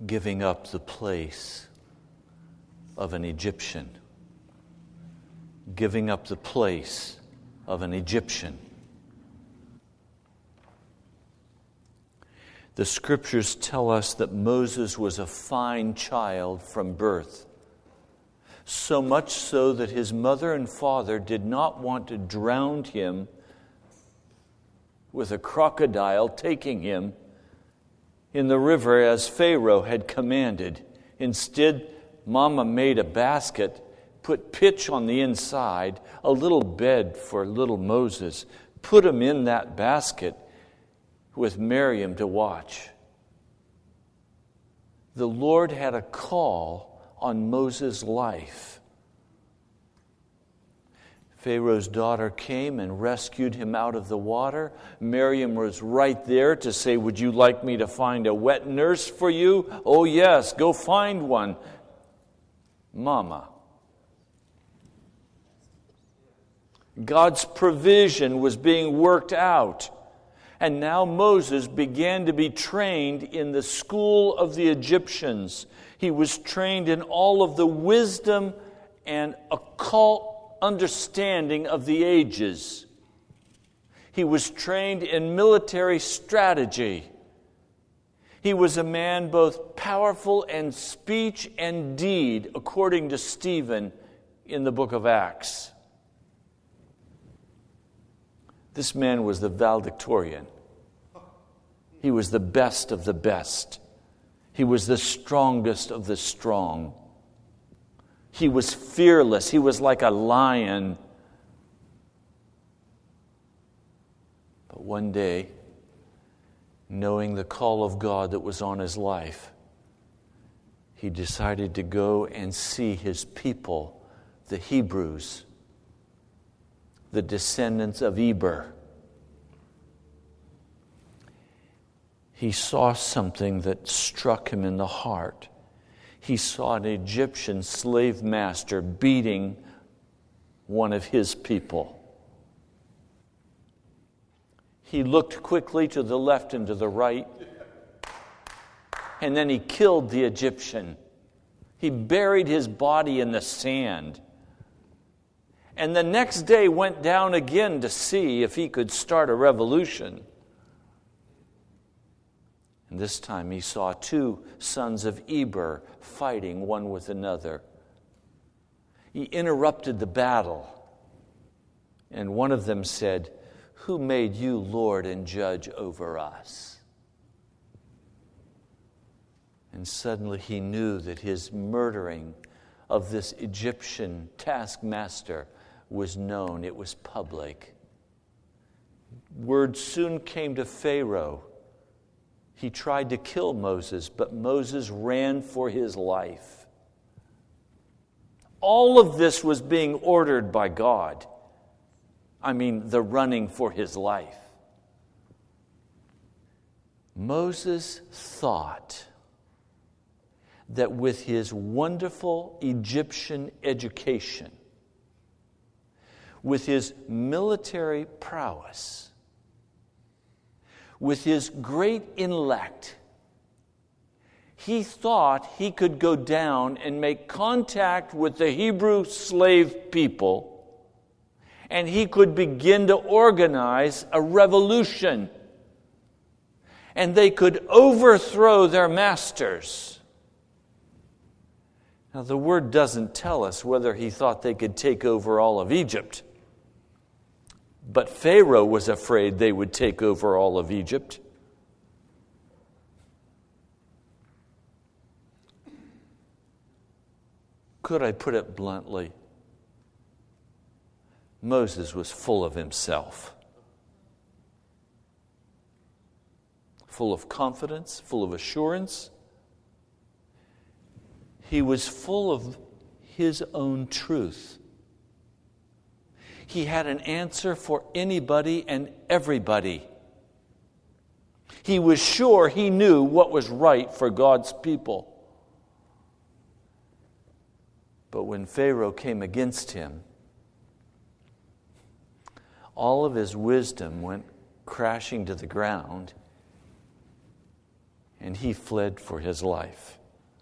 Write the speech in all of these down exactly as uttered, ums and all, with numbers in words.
giving up the place of an Egyptian. Giving up the place of an Egyptian. The scriptures tell us that Moses was a fine child from birth. So much so that his mother and father did not want to drown him with a crocodile taking him in the river as Pharaoh had commanded. Instead, Mama made a basket, put pitch on the inside, a little bed for little Moses, put him in that basket with Miriam to watch. The Lord had a call on Moses' life. Pharaoh's daughter came and rescued him out of the water. Miriam was right there to say, "Would you like me to find a wet nurse for you?" "Oh yes, go find one, Mama." God's provision was being worked out. And now Moses began to be trained in the school of the Egyptians. He was trained in all of the wisdom and occult understanding of the ages. He was trained in military strategy. He was a man both powerful in speech and deed, according to Stephen in the book of Acts. This man was the valedictorian. He was the best of the best. He was the strongest of the strong. He was fearless. He was like a lion. But one day, knowing the call of God that was on his life, he decided to go and see his people, the Hebrews, the descendants of Eber. He saw something that struck him in the heart. He saw an Egyptian slave master beating one of his people. He looked quickly to the left and to the right, and then he killed the Egyptian. He buried his body in the sand. And the next day went down again to see if he could start a revolution. And this time he saw two sons of Eber fighting one with another. He interrupted the battle. And one of them said, "Who made you Lord and judge over us?" And suddenly he knew that his murdering of this Egyptian taskmaster was known. It was public. Word soon came to Pharaoh. He tried to kill Moses, but Moses ran for his life. All of this was being ordered by God. I mean, the running for his life. Moses thought that with his wonderful Egyptian education, with his military prowess, with his great intellect, he thought he could go down and make contact with the Hebrew slave people, and he could begin to organize a revolution, and they could overthrow their masters. Now, the word doesn't tell us whether he thought they could take over all of Egypt. But Pharaoh was afraid they would take over all of Egypt. Could I put it bluntly? Moses was full of himself. Full of confidence, full of assurance. He was full of his own truth. He had an answer for anybody and everybody. He was sure he knew what was right for God's people. But when Pharaoh came against him, all of his wisdom went crashing to the ground, and he fled for his life.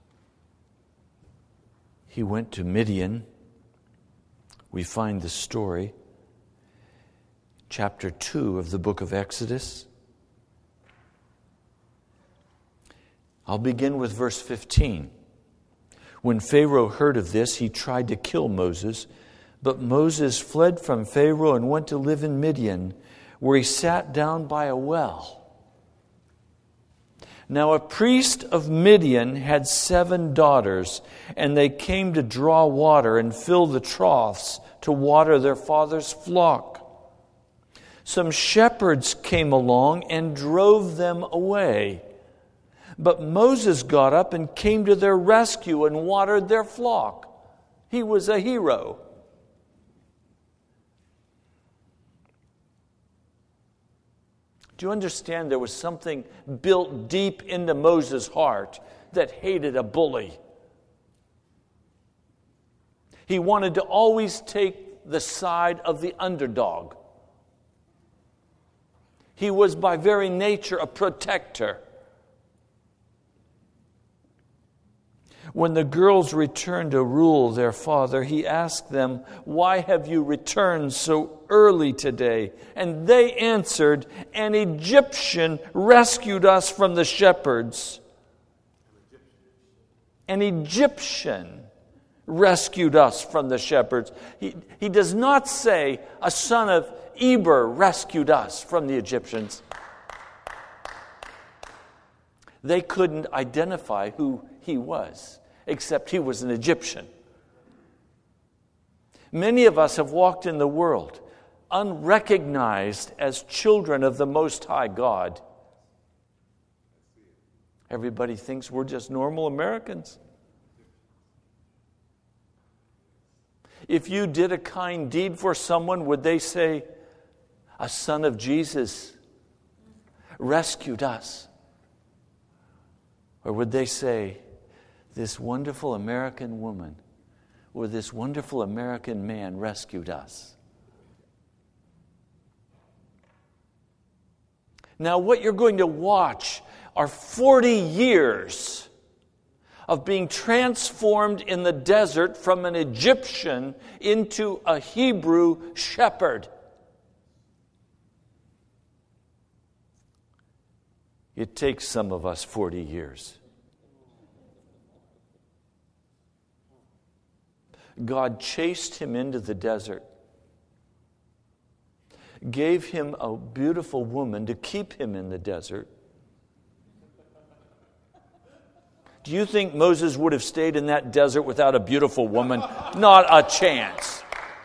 He went to Midian. We find the story, chapter two of the book of Exodus. I'll begin with verse fifteen. When Pharaoh heard of this, he tried to kill Moses, but Moses fled from Pharaoh and went to live in Midian, where he sat down by a well. Now a priest of Midian had seven daughters, and they came to draw water and fill the troughs to water their father's flock. Some shepherds came along and drove them away. But Moses got up and came to their rescue and watered their flock. He was a hero. Do you understand there was something built deep into Moses' heart that hated a bully? He wanted to always take the side of the underdog. He was by very nature a protector. When the girls returned to rule their father, he asked them, "Why have you returned so early today?" And they answered, "An Egyptian rescued us from the shepherds." An Egyptian rescued us from the shepherds. He, he does not say, "A son of Eber rescued us from the Egyptians." They couldn't identify who he was, except he was an Egyptian. Many of us have walked in the world unrecognized as children of the Most High God. Everybody thinks we're just normal Americans. If you did a kind deed for someone, would they say, "A son of Jesus rescued us"? Or would they say, "This wonderful American woman or this wonderful American man rescued us"? Now, what you're going to watch are forty years of being transformed in the desert from an Egyptian into a Hebrew shepherd. It takes some of us forty years. God chased him into the desert, gave him a beautiful woman to keep him in the desert. Do you think Moses would have stayed in that desert without a beautiful woman? Not a chance.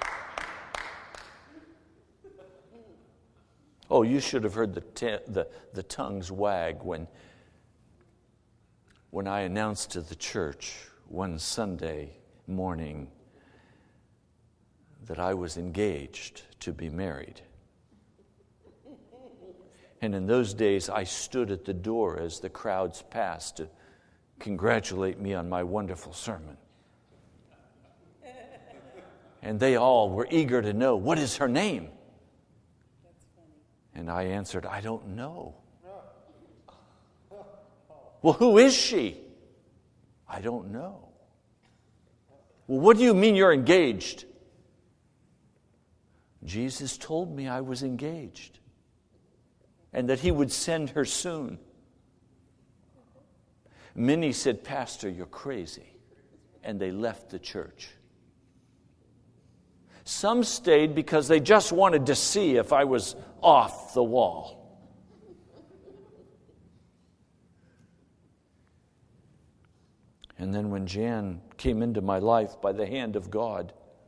Oh, you should have heard the t- the, the tongues wag when, when I announced to the church one Sunday morning that I was engaged to be married. And in those days, I stood at the door as the crowds passed to congratulate me on my wonderful sermon. And they all were eager to know, "What is her name?" And I answered, "I don't know." "Well, who is she?" "I don't know." "Well, what do you mean you're engaged?" Jesus told me I was engaged and that he would send her soon. Many said, "Pastor, you're crazy." And they left the church. Some stayed because they just wanted to see if I was off the wall. And then when Jan came into my life by the hand of God,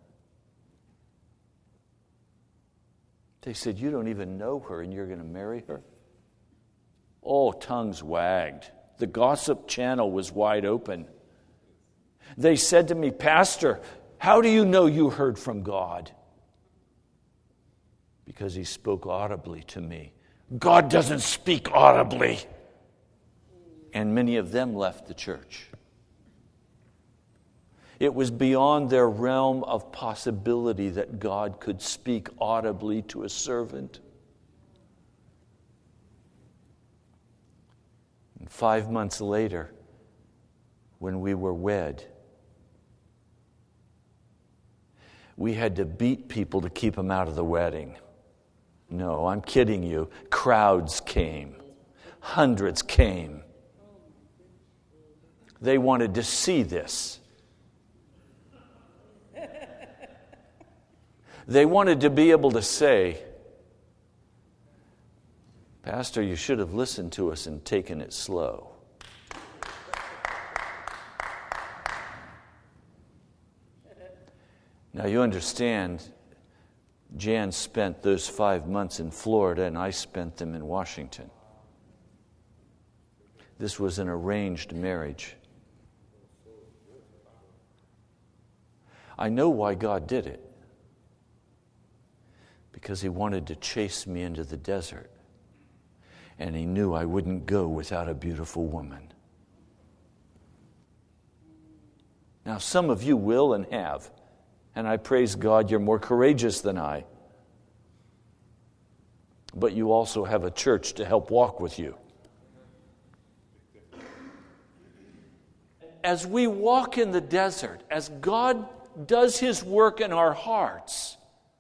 they said, "You don't even know her and you're going to marry her?" Oh, tongues wagged. The gossip channel was wide open. They said to me, "Pastor, how do you know you heard from God?" Because he spoke audibly to me. God doesn't speak audibly. And many of them left the church. It was beyond their realm of possibility that God could speak audibly to a servant. And five months later, when we were wed, we had to beat people to keep them out of the wedding. No, I'm kidding you. Crowds came. Hundreds came. They wanted to see this. They wanted to be able to say, Pastor, you should have listened to us and taken it slow. Now you understand, Jan spent those five months in Florida and I spent them in Washington. This was an arranged marriage. I know why God did it. Because He wanted to chase me into the desert. And He knew I wouldn't go without a beautiful woman. Now, some of you will and have. And I praise God you're more courageous than I. But you also have a church to help walk with you. As we walk in the desert, as God does His work in our hearts,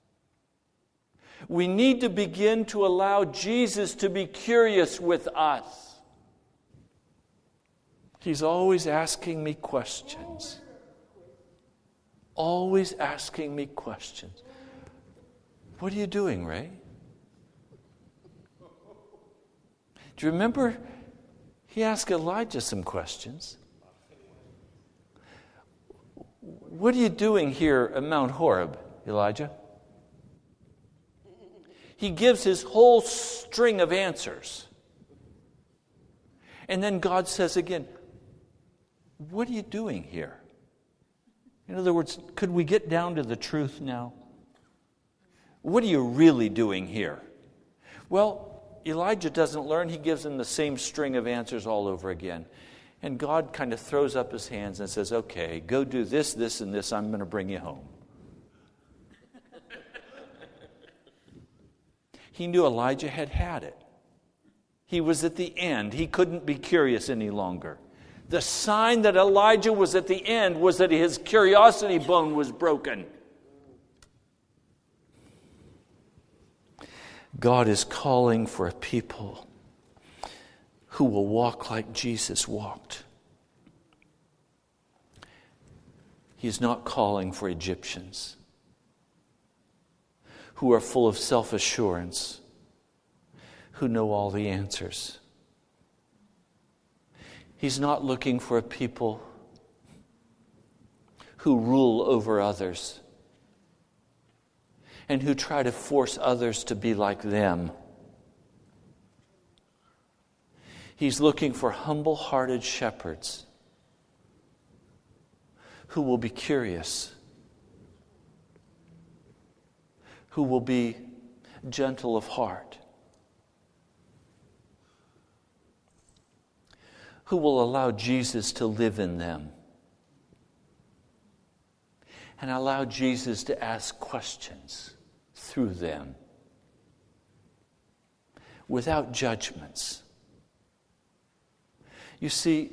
we need to begin to allow Jesus to be curious with us. He's always asking me questions. Always asking me questions. What are you doing, Ray? Do you remember he asked Elijah some questions? What are you doing here at Mount Horeb, Elijah? He gives his whole string of answers. And then God says again, what are you doing here? In other words, could we get down to the truth now? What are you really doing here? Well, Elijah doesn't learn. He gives him the same string of answers all over again. And God kind of throws up His hands and says, okay, go do this, this, and this. I'm going to bring you home. He knew Elijah had had it. He was at the end. He couldn't be curious any longer. The sign that Elijah was at the end was that his curiosity bone was broken. God is calling for a people who will walk like Jesus walked. He's not calling for Egyptians who are full of self-assurance, who know all the answers. He's not looking for a people who rule over others and who try to force others to be like them. He's looking for humble-hearted shepherds who will be curious, who will be gentle of heart, who will allow Jesus to live in them and allow Jesus to ask questions through them without judgments. You see,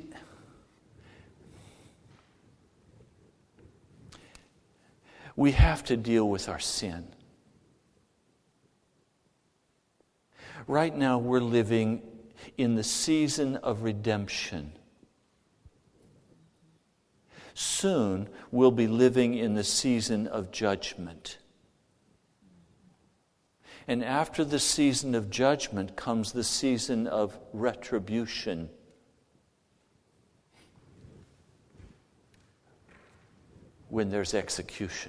we have to deal with our sin. Right now we're living in the season of redemption. Soon we'll be living in the season of judgment. And after the season of judgment comes the season of retribution. When there's execution.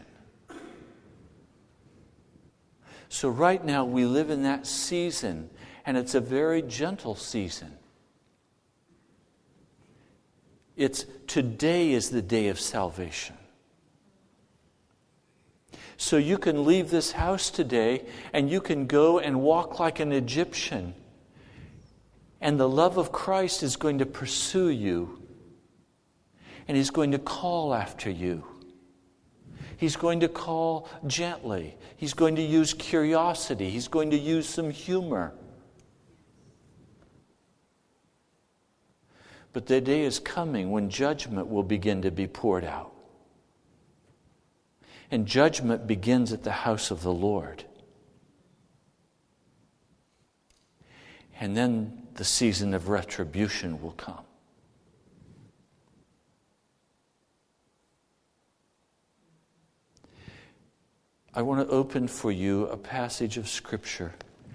So right now we live in that season, and it's a very gentle season. It's today is the day of salvation. So you can leave this house today and you can go and walk like an Egyptian. And the love of Christ is going to pursue you. And He's going to call after you. He's going to call gently. He's going to use curiosity. He's going to use some humor. But the day is coming when judgment will begin to be poured out. And judgment begins at the house of the Lord. And then the season of retribution will come. I want to open for you a passage of Scripture.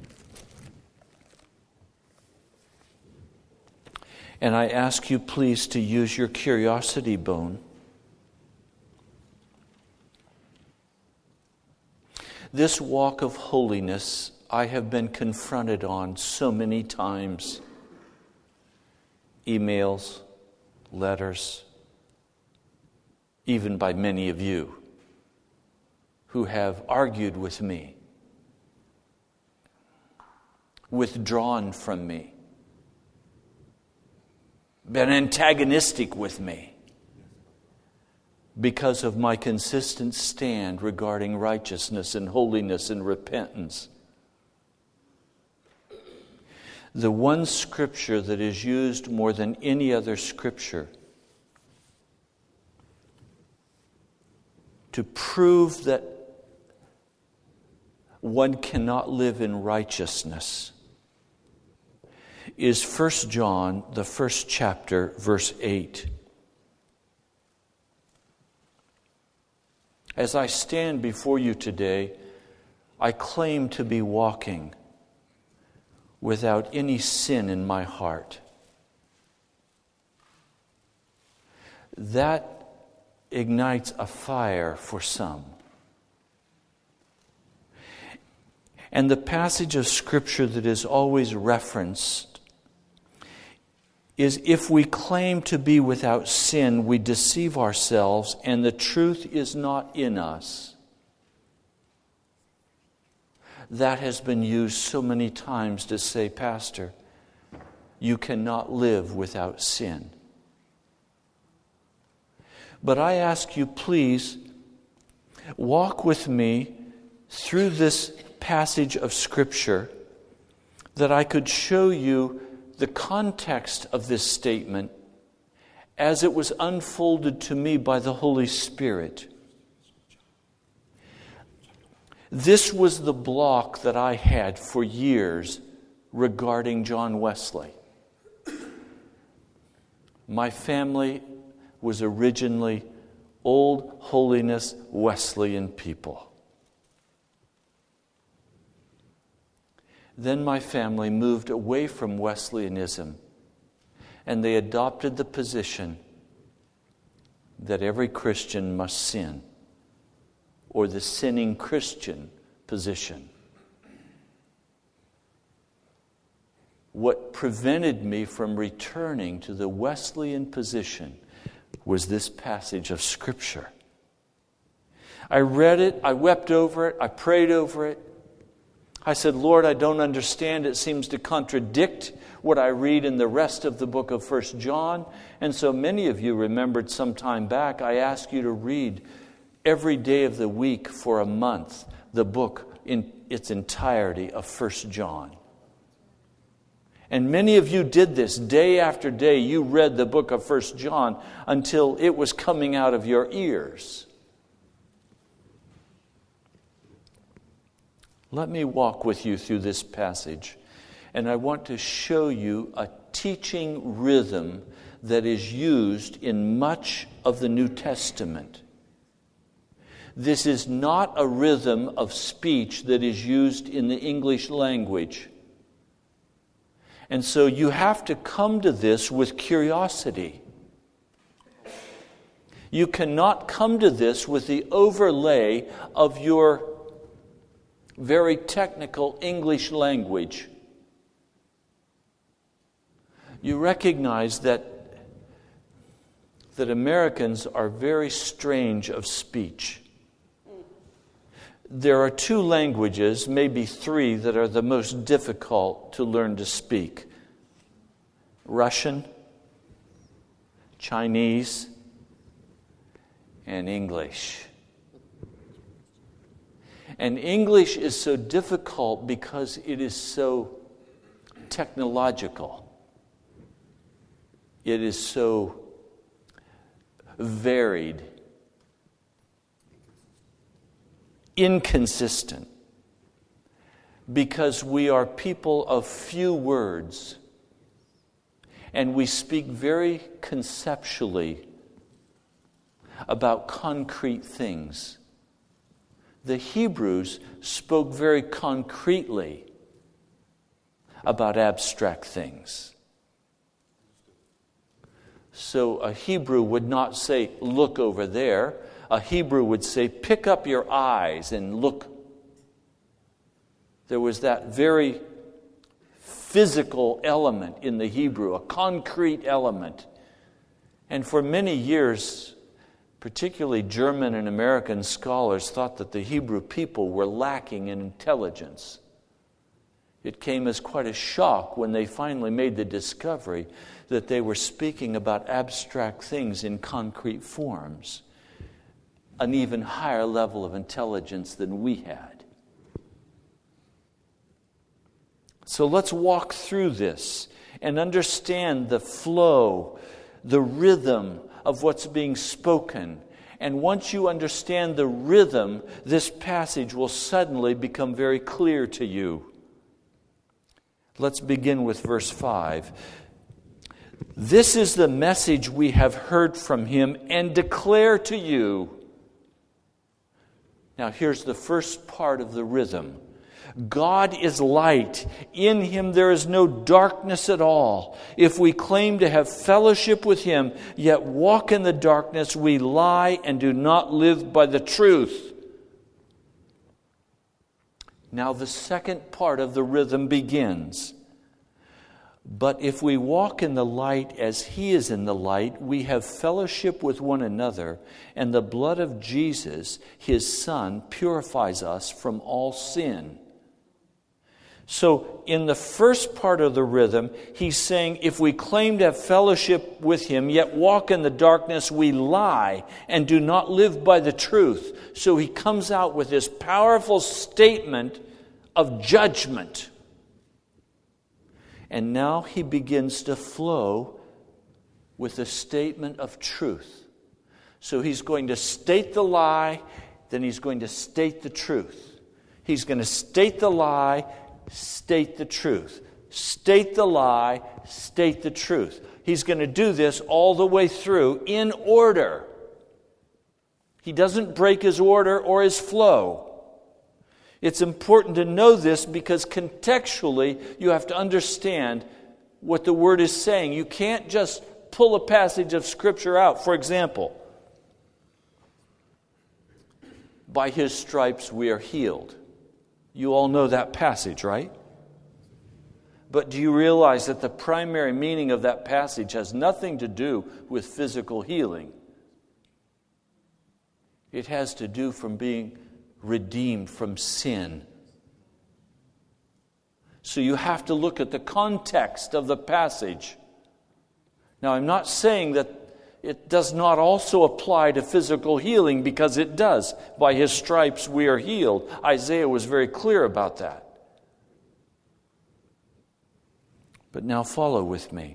And I ask you please to use your curiosity bone. This walk of holiness I have been confronted on so many times. Emails, letters, even by many of you who have argued with me, withdrawn from me, been antagonistic with me because of my consistent stand regarding righteousness and holiness and repentance. The one scripture that is used more than any other scripture to prove that one cannot live in righteousness is First John, the first chapter, verse eight. As I stand before you today, I claim to be walking without any sin in my heart. That ignites a fire for some. And the passage of Scripture that is always referenced is, if we claim to be without sin, we deceive ourselves and the truth is not in us. That has been used so many times to say, Pastor, you cannot live without sin. But I ask you, please, walk with me through this passage of Scripture that I could show you the context of this statement as it was unfolded to me by the Holy Spirit. This was the block that I had for years regarding John Wesley. My family was originally Old Holiness Wesleyan people. Then my family moved away from Wesleyanism, and they adopted the position that every Christian must sin, or the sinning Christian position. What prevented me from returning to the Wesleyan position was this passage of Scripture. I read it, I wept over it, I prayed over it. I said, Lord, I don't understand. It seems to contradict what I read in the rest of the book of First John. And so many of you remembered some time back, I asked you to read every day of the week for a month the book in its entirety of First John. And many of you did this day after day. You read the book of First John until it was coming out of your ears. Let me walk with you through this passage, and I want to show you a teaching rhythm that is used in much of the New Testament. This is not a rhythm of speech that is used in the English language. And so you have to come to this with curiosity. You cannot come to this with the overlay of your very technical English language. You recognize that, that Americans are very strange of speech. There are two languages, maybe three, that are the most difficult to learn to speak. Russian, Chinese, and English. And English is so difficult because it is so technological. it is so varied, inconsistent, because we are people of few words, and we speak very conceptually about concrete things. The Hebrews spoke very concretely about abstract things. So a Hebrew would not say, look over there. A Hebrew would say, pick up your eyes and look. There was that very physical element in the Hebrew, a concrete element. And for many years, particularly German and American scholars thought that the Hebrew people were lacking in intelligence. It came as quite a shock when they finally made the discovery that they were speaking about abstract things in concrete forms, an even higher level of intelligence than we had. So let's walk through this and understand the flow, the rhythm of what's being spoken. And once you understand the rhythm, this passage will suddenly become very clear to you. Let's begin with verse five. This is the message we have heard from him and declare to you. Now here's the first part of the rhythm. God is light. In him there is no darkness at all. If we claim to have fellowship with him, yet walk in the darkness, we lie and do not live by the truth. Now the second part of the rhythm begins. But if we walk in the light as he is in the light, we have fellowship with one another, and the blood of Jesus, his Son, purifies us from all sin. So in the first part of the rhythm, he's saying, if we claim to have fellowship with him, yet walk in the darkness, we lie and do not live by the truth. So he comes out with this powerful statement of judgment. And now he begins to flow with a statement of truth. So he's going to state the lie, then he's going to state the truth. He's going to state the lie, state the truth. State the lie, state the truth. He's going to do this all the way through in order. He doesn't break his order or his flow. It's important to know this because contextually you have to understand what the word is saying. You can't just pull a passage of Scripture out. For example, by his stripes we are healed. You all know that passage, right? But do you realize that the primary meaning of that passage has nothing to do with physical healing? It has to do from being redeemed from sin. So you have to look at the context of the passage. Now, I'm not saying that it does not also apply to physical healing, because it does. By his stripes we are healed. Isaiah was very clear about that. But now follow with me.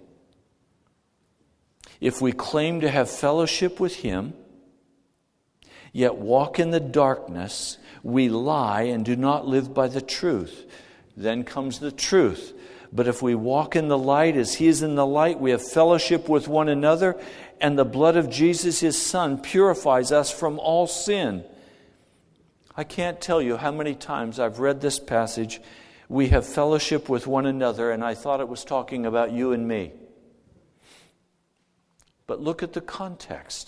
If we claim to have fellowship with him, yet walk in the darkness, we lie and do not live by the truth. Then comes the truth. But if we walk in the light as he is in the light, we have fellowship with one another, and the blood of Jesus, his Son, purifies us from all sin. I can't tell you how many times I've read this passage, we have fellowship with one another, and I thought it was talking about you and me. But look at the context.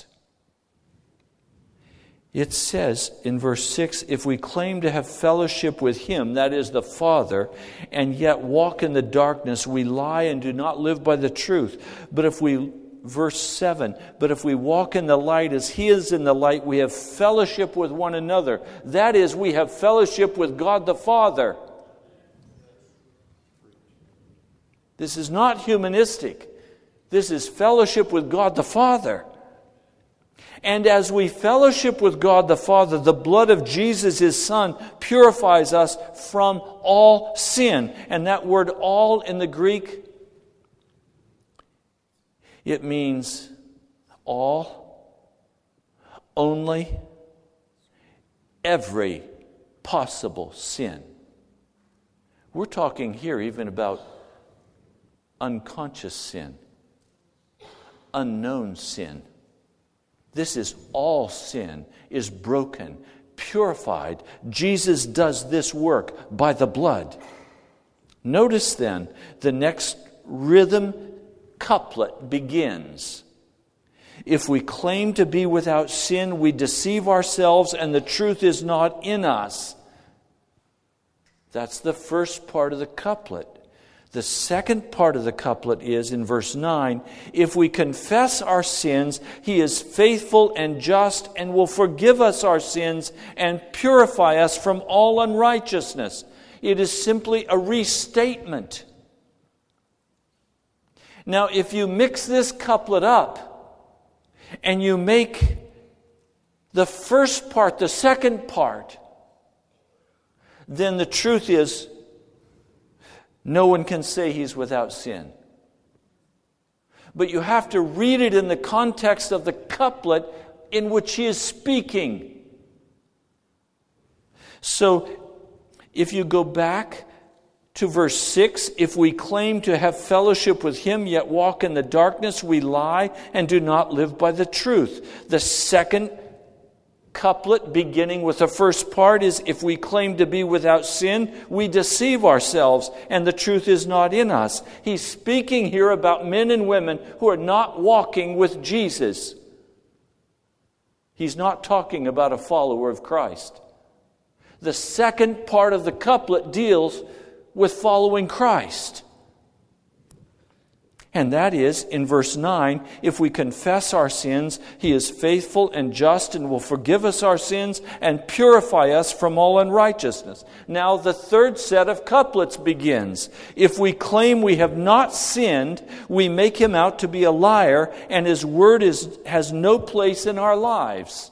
It says in verse six, if we claim to have fellowship with him, that is the Father, and yet walk in the darkness, we lie and do not live by the truth. But if we, verse seven, but if we walk in the light as he is in the light, we have fellowship with one another. That is, we have fellowship with God the Father. This is not humanistic. This is fellowship with God the Father. And as we fellowship with God the Father, the blood of Jesus, his Son, purifies us from all sin. And that word all in the Greek It means all, only, every possible sin. We're talking here even about unconscious sin, unknown sin. This is all sin is broken, purified. Jesus does this work by the blood. Notice then, the next rhythm couplet begins. If we claim to be without sin, we deceive ourselves and the truth is not in us. That's the first part of the couplet. The second part of the couplet is in verse nine, if we confess our sins, He is faithful and just and will forgive us our sins and purify us from all unrighteousness. It is simply a restatement. Now, if you mix this couplet up and you make the first part the second part, then the truth is no one can say he's without sin. But you have to read it in the context of the couplet in which he is speaking. So, if you go back to verse six, if we claim to have fellowship with Him, yet walk in the darkness, we lie and do not live by the truth. The second couplet, beginning with the first part, is if we claim to be without sin, we deceive ourselves and the truth is not in us. He's speaking here about men and women who are not walking with Jesus. He's not talking about a follower of Christ. The second part of the couplet deals with following Christ. And that is, in verse nine, if we confess our sins, He is faithful and just and will forgive us our sins and purify us from all unrighteousness. Now the third set of couplets begins. If we claim we have not sinned, we make Him out to be a liar, and His word is, has no place in our lives.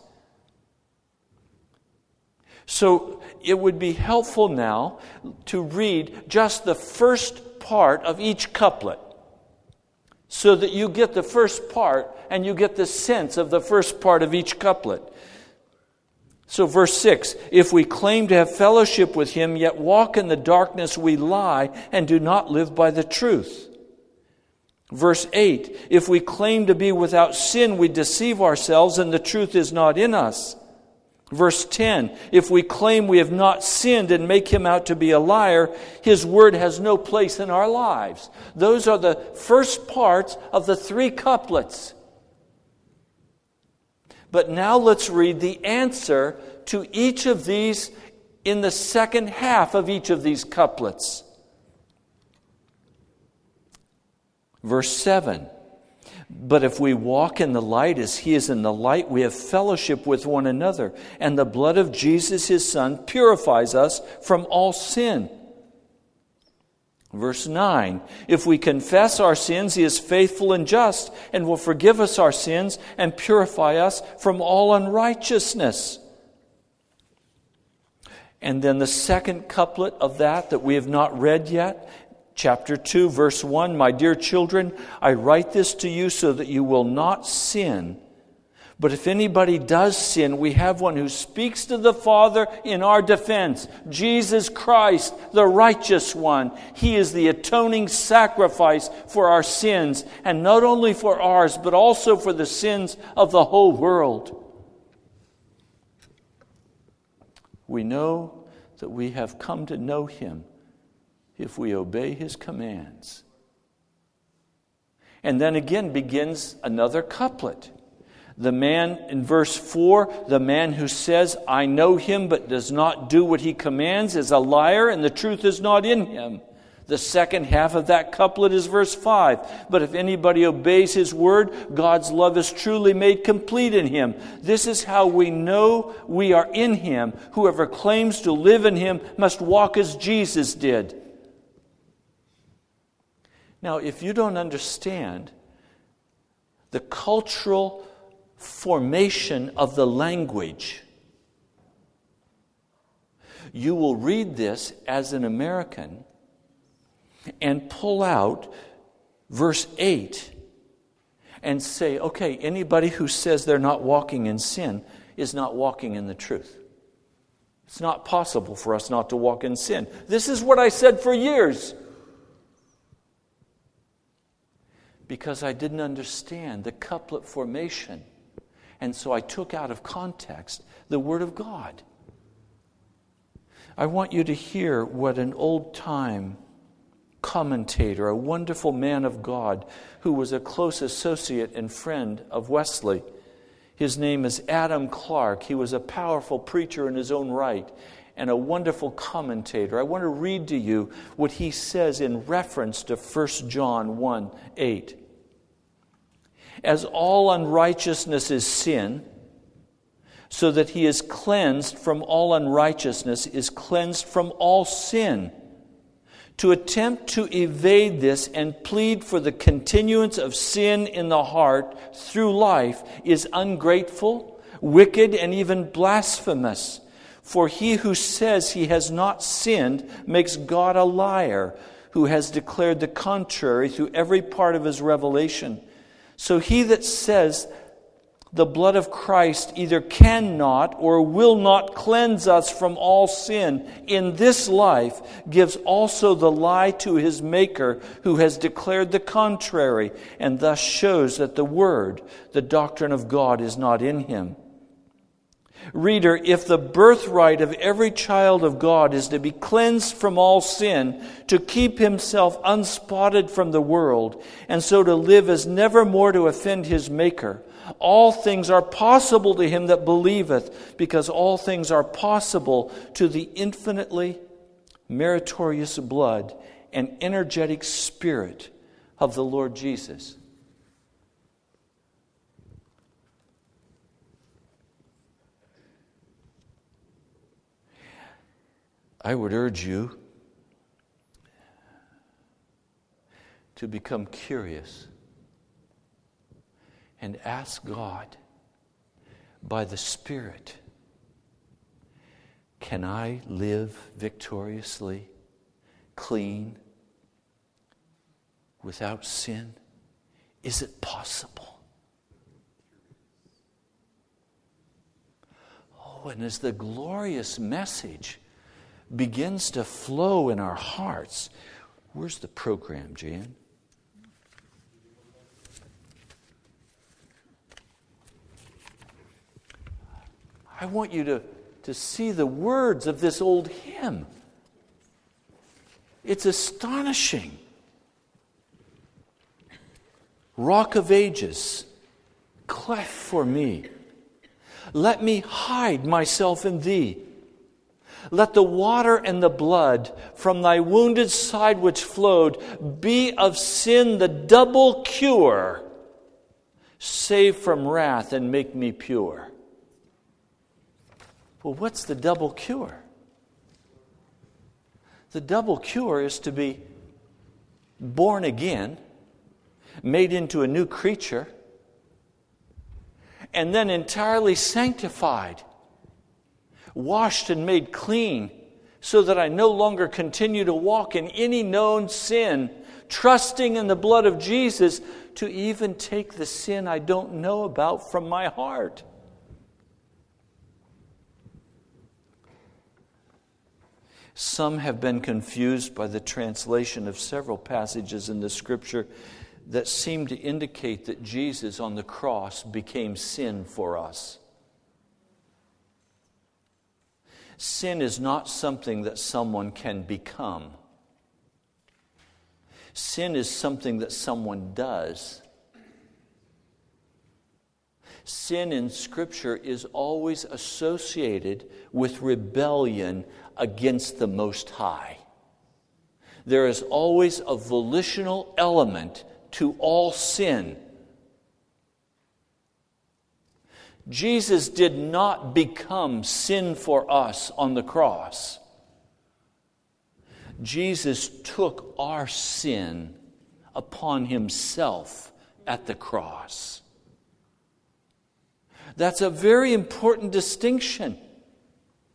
So it would be helpful now to read just the first part of each couplet, so that you get the first part and you get the sense of the first part of each couplet. So verse six, if we claim to have fellowship with Him, yet walk in the darkness, we lie and do not live by the truth. Verse eight, if we claim to be without sin, we deceive ourselves and the truth is not in us. Verse ten, if we claim we have not sinned and make Him out to be a liar, His word has no place in our lives. Those are the first parts of the three couplets. But now let's read the answer to each of these in the second half of each of these couplets. Verse seven, but if we walk in the light as He is in the light, we have fellowship with one another, and the blood of Jesus, His Son, purifies us from all sin. Verse nine, if we confess our sins, He is faithful and just, and will forgive us our sins and purify us from all unrighteousness. And then the second couplet of that that we have not read yet, Chapter two, verse one, my dear children, I write this to you so that you will not sin. But if anybody does sin, we have one who speaks to the Father in our defense, Jesus Christ, the righteous one. He is the atoning sacrifice for our sins, and not only for ours, but also for the sins of the whole world. We know that we have come to know Him if we obey His commands. And then again begins another couplet. The man, in verse four, the man who says, I know Him but does not do what He commands is a liar and the truth is not in him. The second half of that couplet is verse five. But if anybody obeys His word, God's love is truly made complete in him. This is how we know we are in Him. Whoever claims to live in Him must walk as Jesus did. Now, if you don't understand the cultural formation of the language, you will read this as an American and pull out verse eight and say, okay, anybody who says they're not walking in sin is not walking in the truth. It's not possible for us not to walk in sin. This is what I said for years. Because I didn't understand the couplet formation. And so I took out of context the Word of God. I want you to hear what an old-time commentator, a wonderful man of God, who was a close associate and friend of Wesley. His name is Adam Clarke. He was a powerful preacher in his own right and a wonderful commentator. I want to read to you what he says in reference to First John one eight. As all unrighteousness is sin, so that he is cleansed from all unrighteousness, is cleansed from all sin. To attempt to evade this and plead for the continuance of sin in the heart through life is ungrateful, wicked, and even blasphemous. For he who says he has not sinned makes God a liar, who has declared the contrary through every part of his revelation. So he that says the blood of Christ either cannot or will not cleanse us from all sin in this life gives also the lie to his Maker, who has declared the contrary, and thus shows that the Word, the doctrine of God, is not in him. Reader, if the birthright of every child of God is to be cleansed from all sin, to keep himself unspotted from the world, and so to live as never more to offend his Maker, all things are possible to him that believeth, because all things are possible to the infinitely meritorious blood and energetic Spirit of the Lord Jesus. I would urge you to become curious and ask God by the Spirit, can I live victoriously, clean, without sin? Is it possible? Oh, and as the glorious message begins to flow in our hearts, where's the program, Jan? I want you to, to see the words of this old hymn. It's astonishing. Rock of ages, cleft for me. Let me hide myself in thee. Let the water and the blood from thy wounded side which flowed be of sin the double cure. Save from wrath and make me pure. Well, what's the double cure? The double cure is to be born again, made into a new creature, and then entirely sanctified, washed and made clean, so that I no longer continue to walk in any known sin, trusting in the blood of Jesus to even take the sin I don't know about from my heart. Some have been confused by the translation of several passages in the Scripture that seem to indicate that Jesus on the cross became sin for us. Sin is not something that someone can become. Sin is something that someone does. Sin in Scripture is always associated with rebellion against the Most High. There is always a volitional element to all sin. Jesus did not become sin for us on the cross. Jesus took our sin upon himself at the cross. That's a very important distinction.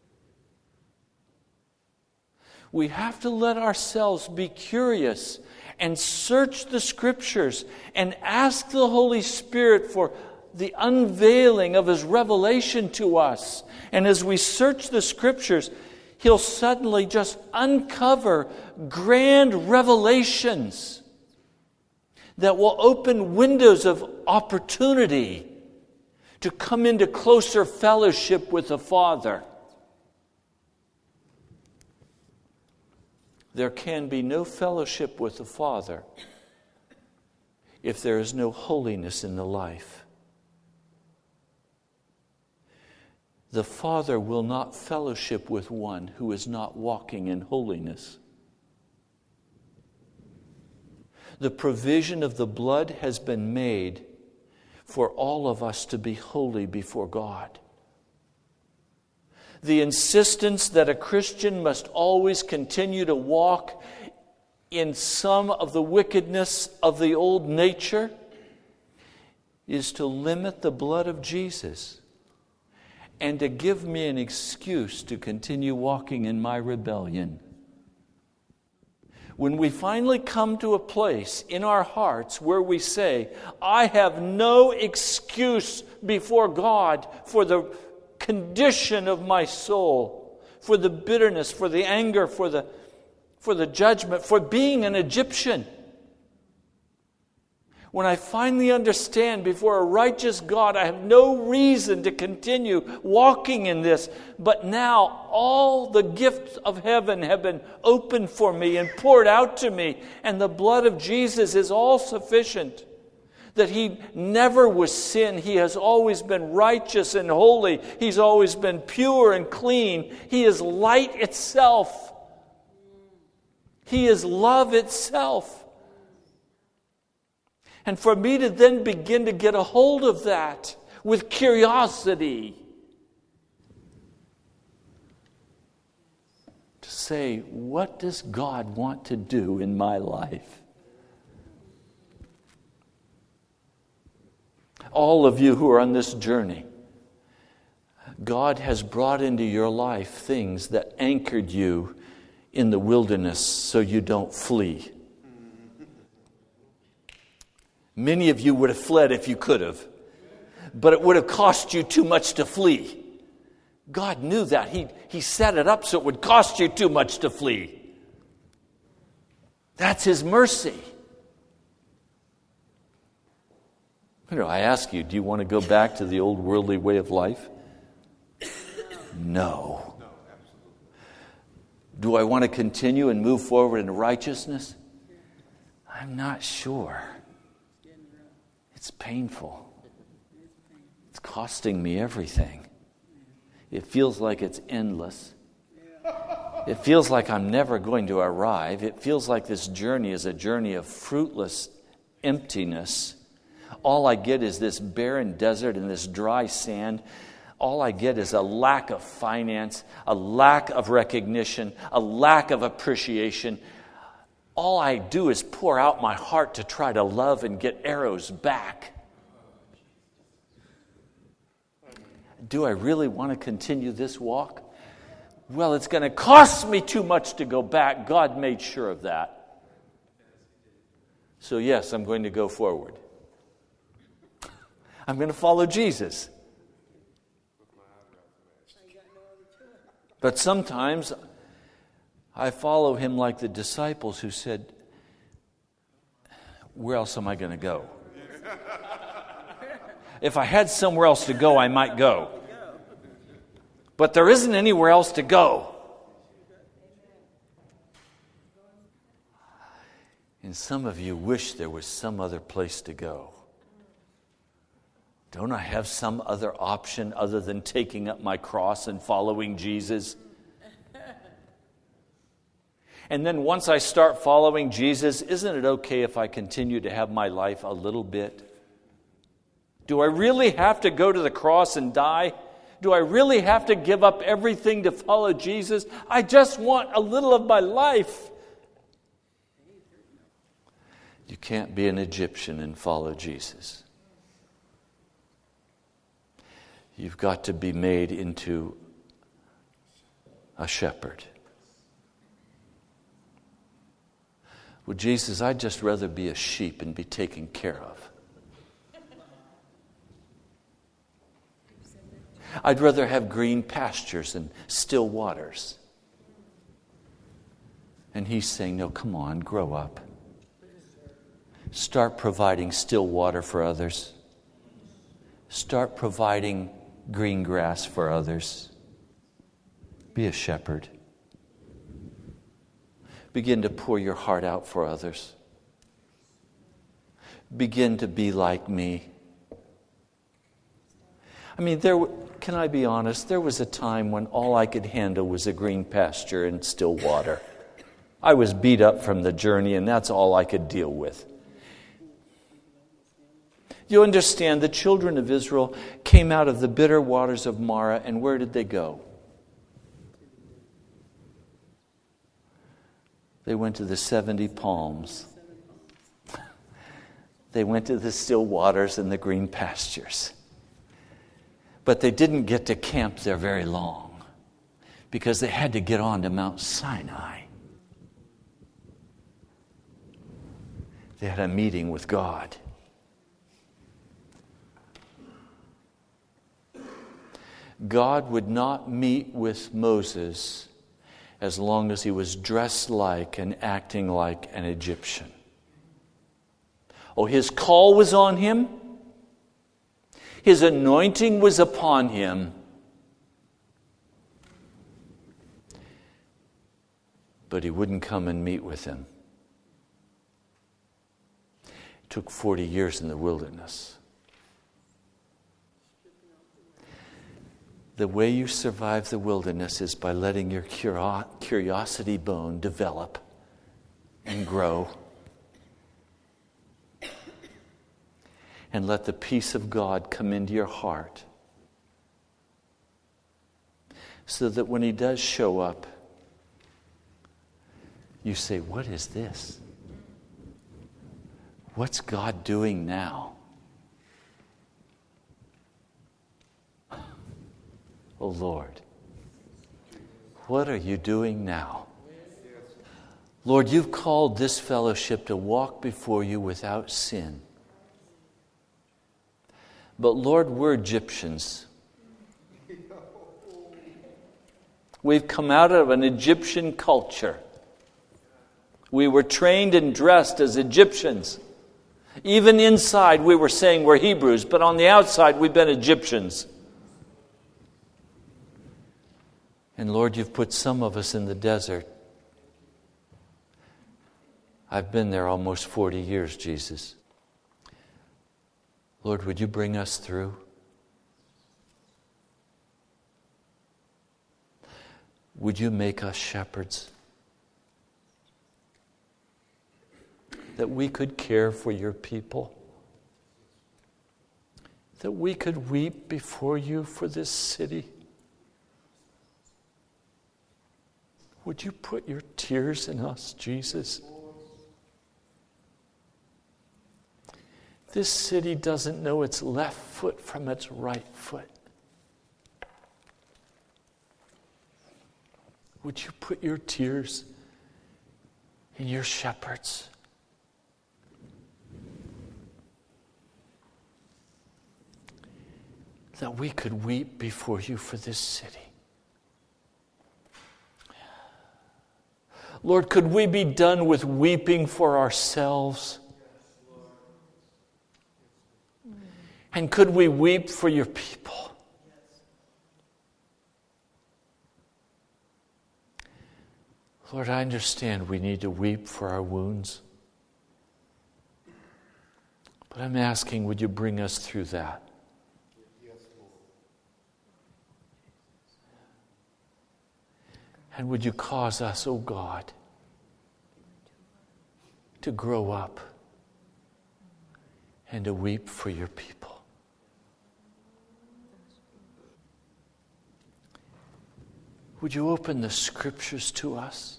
We have to let ourselves be curious and search the Scriptures and ask the Holy Spirit for the unveiling of His revelation to us. And as we search the Scriptures, He'll suddenly just uncover grand revelations that will open windows of opportunity to come into closer fellowship with the Father. There can be no fellowship with the Father if there is no holiness in the life. The Father will not fellowship with one who is not walking in holiness. The provision of the blood has been made for all of us to be holy before God. The insistence that a Christian must always continue to walk in some of the wickedness of the old nature is to limit the blood of Jesus and to give me an excuse to continue walking in my rebellion. When we finally come to a place in our hearts where we say, I have no excuse before God for the condition of my soul, for the bitterness, for the anger, for the, for the judgment, for being an Egyptian. When I finally understand before a righteous God, I have no reason to continue walking in this. But now all the gifts of heaven have been opened for me and poured out to me. And the blood of Jesus is all sufficient. That He never was sin. He has always been righteous and holy. He's always been pure and clean. He is light itself. He is love itself. And for me to then begin to get a hold of that with curiosity, to say, what does God want to do in my life? All of you who are on this journey, God has brought into your life things that anchored you in the wilderness so you don't flee. Many of you would have fled if you could have, but it would have cost you too much to flee. God knew that. He, he set it up so it would cost you too much to flee. That's His mercy. You know, I ask you, do you want to go back to the old worldly way of life? No. Do I want to continue and move forward in righteousness? I'm not sure. It's painful. It's costing me everything. It feels like it's endless. It feels like I'm never going to arrive. It feels like this journey is a journey of fruitless emptiness. All I get is this barren desert and this dry sand. All I get is a lack of finance, a lack of recognition, a lack of appreciation. All I do is pour out my heart to try to love and get arrows back. Do I really want to continue this walk? Well, it's going to cost me too much to go back. God made sure of that. So yes, I'm going to go forward. I'm going to follow Jesus. But sometimes I follow Him like the disciples who said, where else am I going to go? If I had somewhere else to go, I might go. But there isn't anywhere else to go. And some of you wish there was some other place to go. Don't I have some other option other than taking up my cross and following Jesus? And then once I start following Jesus, isn't it okay if I continue to have my life a little bit? Do I really have to go to the cross and die? Do I really have to give up everything to follow Jesus? I just want a little of my life. You can't be an Egyptian and follow Jesus. You've got to be made into a shepherd. Well, Jesus, I'd just rather be a sheep and be taken care of. I'd rather have green pastures and still waters. And he's saying, no, come on, grow up. Start providing still water for others. Start providing green grass for others. Be a shepherd. Begin to pour your heart out for others. Begin to be like me. I mean, there. Can I be honest? There was a time when all I could handle was a green pasture and still water. I was beat up from the journey, and that's all I could deal with. You understand, the children of Israel came out of the bitter waters of Marah, and where did they go? They went to the seventy palms. They went to the still waters and the green pastures. But they didn't get to camp there very long because they had to get on to Mount Sinai. They had a meeting with God. God would not meet with Moses as long as he was dressed like and acting like an Egyptian. Oh, his call was on him. His anointing was upon him. But he wouldn't come and meet with him. It took forty years in the wilderness. The way you survive the wilderness is by letting your curiosity bone develop and grow. And let the peace of God come into your heart. So that when he does show up, you say, what is this? What's God doing now? Oh Lord, what are you doing now? Lord, you've called this fellowship to walk before you without sin. But Lord, we're Egyptians. We've come out of an Egyptian culture. We were trained and dressed as Egyptians. Even inside we were saying we're Hebrews, but on the outside we've been Egyptians. And Lord, you've put some of us in the desert. I've been there almost forty years, Jesus. Lord, would you bring us through? Would you make us shepherds? That we could care for your people. That we could weep before you for this city. Would you put your tears in us, Jesus? This city doesn't know its left foot from its right foot. Would you put your tears in your shepherds? That we could weep before you for this city. Lord, could we be done with weeping for ourselves? And could we weep for your people? Lord, I understand we need to weep for our wounds. But I'm asking, would you bring us through that? And would you cause us, oh God, to grow up and to weep for your people? Would you open the scriptures to us?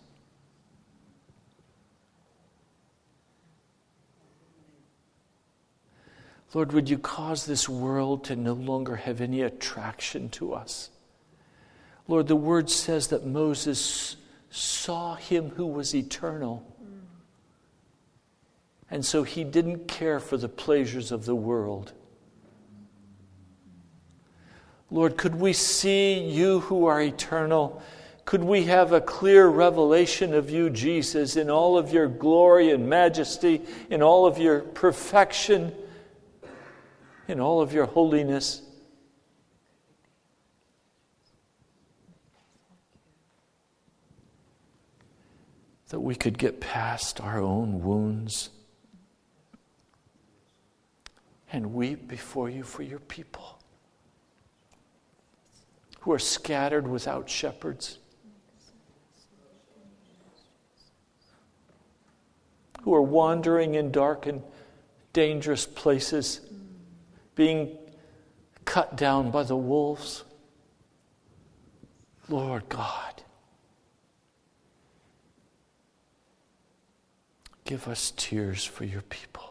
Lord, would you cause this world to no longer have any attraction to us? Lord, the word says that Moses saw him who was eternal. And so he didn't care for the pleasures of the world. Lord, could we see you who are eternal? Could we have a clear revelation of you, Jesus, in all of your glory and majesty, in all of your perfection, in all of your holiness? That we could get past our own wounds and weep before you for your people who are scattered without shepherds, who are wandering in dark and dangerous places, being cut down by the wolves. Lord God, give us tears for your people.